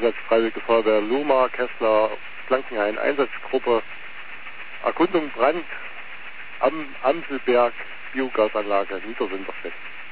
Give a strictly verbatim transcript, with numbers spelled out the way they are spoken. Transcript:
Einsatz Freiwillige Feuerwehr Lohmar, Kessler, Blankenhain, Einsatzgruppe, Erkundung Brand am Amselberg, Biogasanlage Niederwinterstedt.